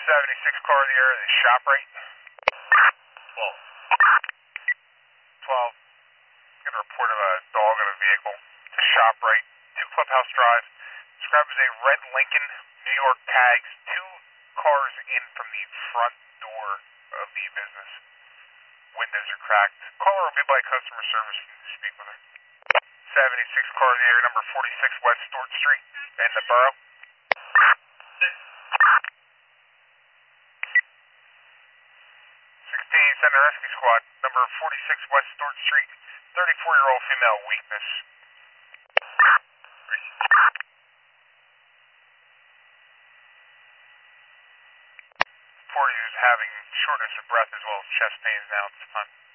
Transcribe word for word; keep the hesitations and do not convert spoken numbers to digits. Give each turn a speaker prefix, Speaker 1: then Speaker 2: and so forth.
Speaker 1: seventy-six car of the area, the shop right.
Speaker 2: twelve.
Speaker 1: twelve. Get a report of a dog in a vehicle. To shop right. two Clubhouse Drive. Described as a red Lincoln, New York tags. Two cars in from the front door of the business. Windows are cracked. Caller will be by customer service. Speak with her. seventy-six car of the area, number forty-six West Stewart Street in the borough. sixteen, send a rescue squad, number forty-six West Stewart Street, thirty-four-year-old female, weakness. Report is having shortness of breath as well as chest pains now at this time.